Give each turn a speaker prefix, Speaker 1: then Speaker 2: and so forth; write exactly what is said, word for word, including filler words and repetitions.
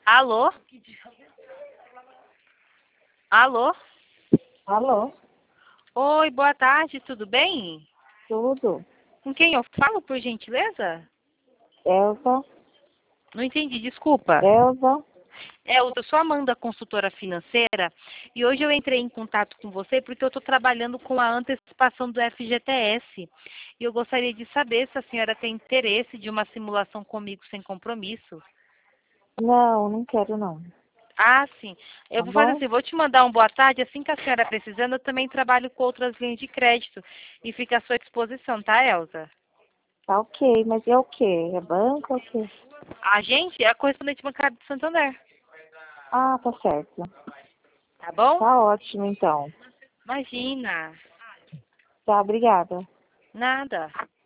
Speaker 1: Alô? Alô?
Speaker 2: Alô?
Speaker 1: Oi, boa tarde, tudo bem?
Speaker 2: Tudo?
Speaker 1: Com quem eu falo, por gentileza?
Speaker 2: Elza?
Speaker 1: Não entendi, desculpa.
Speaker 2: Elza?
Speaker 1: É, eu sou Amanda, consultora financeira, e hoje eu entrei em contato com você porque eu estou trabalhando com a antecipação do F G T S. E eu gostaria de saber se a senhora tem interesse de uma simulação comigo sem compromisso.
Speaker 2: Não, não quero não.
Speaker 1: Ah, sim. Eu
Speaker 2: Tá
Speaker 1: vou fazer
Speaker 2: bom?
Speaker 1: assim, vou te mandar um boa tarde, assim que a senhora precisando, eu também trabalho com outras linhas de crédito e fica à sua disposição, tá, Elza?
Speaker 2: Tá ok, mas é o quê? É banco ou o quê?
Speaker 1: A gente é a correspondente bancária de Santander,
Speaker 2: Ah, tá certo.
Speaker 1: tá bom?
Speaker 2: Tá ótimo então.
Speaker 1: Imagina.
Speaker 2: Tá, obrigada.
Speaker 1: Nada.